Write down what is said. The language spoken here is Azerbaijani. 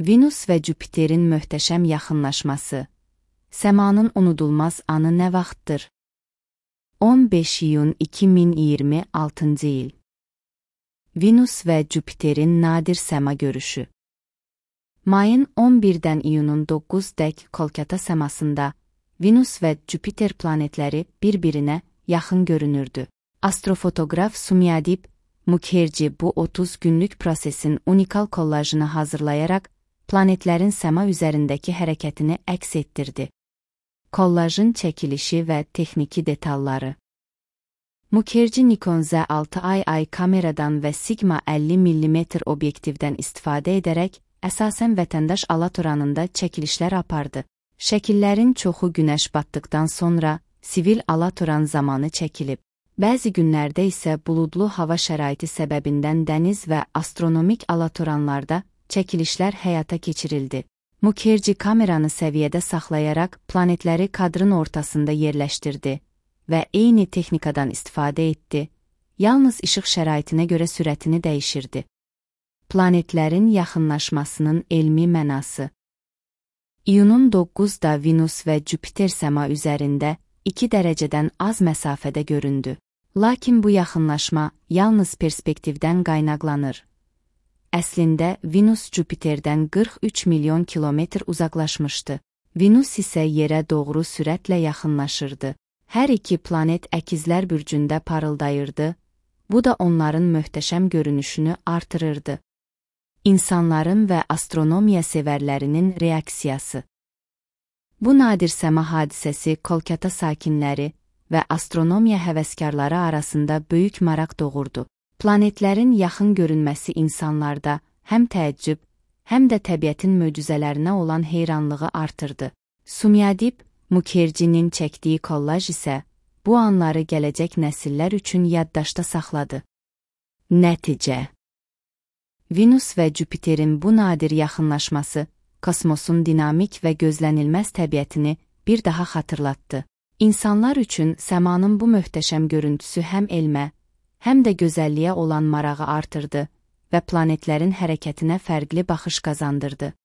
Venüs və Jüpiterin möhtəşəm yaxınlaşması. Səmanın unudulmaz anı nə vaxtdır? 15 iyun 2026-cı il. Venüs və Jüpiterin nadir səma görüşü. Mayın 11-dən iyunun 9-dək Kolkata səmasında Venüs və Jüpiter planetləri bir-birinə yaxın görünürdü. Astrofotoqraf Sumyadip Mukherjee bu 30 günlük prosesin unikal kollajını hazırlayaraq planetlərin səma üzərindəki hərəkətini əks etdirdi. Kollajın çəkilişi və texniki detalları. Mukherjee Nikon Z6i kameradan və Sigma 50 mm obyektivdən istifadə edərək əsasən vətəndaş alatoranında çəkilişlər apardı. Şəkillərin çoxu günəş batdıqdan sonra sivil alatoran zamanı çəkilib. Bəzi günlərdə isə buludlu hava şəraiti səbəbindən dəniz və astronomik alatoranlarda çəkilişlər həyata keçirildi. Mukherjee kameranı səviyyədə saxlayaraq planetləri kadrın ortasında yerləşdirdi və eyni texnikadan istifadə etdi, yalnız işıq şəraitinə görə sürətini dəyişirdi. Planetlərin yaxınlaşmasının elmi mənası. İyunun 9-da Venüs və Jüpiter səma üzərində 2 dərəcədən az məsafədə göründü. Lakin bu yaxınlaşma yalnız perspektivdən qaynaqlanır. Əslində, Venüs Jüpiterdən 43 milyon kilometr uzaqlaşmışdı. Venüs isə yerə doğru sürətlə yaxınlaşırdı. Hər iki planet əkizlər bürcündə parıldayırdı, bu da onların möhtəşəm görünüşünü artırırdı. İnsanların və astronomiya sevərlərinin reaksiyası. Bu nadir səma hadisəsi Kolkata sakinləri və astronomiya həvəskarları arasında böyük maraq doğurdu. Planetlərin yaxın görünməsi insanlarda həm təəccüb, həm də təbiətin möcüzələrinə olan heyranlığı artırdı. Sumyadip Mukherjee'nin çəkdiyi kollaj isə bu anları gələcək nəsillər üçün yaddaşda saxladı. Nəticə. Venüs və Jüpiterin bu nadir yaxınlaşması kosmosun dinamik və gözlənilməz təbiətini bir daha xatırlatdı. İnsanlar üçün səmanın bu möhtəşəm görüntüsü həm elmə, həm də gözəlliyə olan marağı artırdı və planetlərin hərəkətinə fərqli baxış qazandırdı.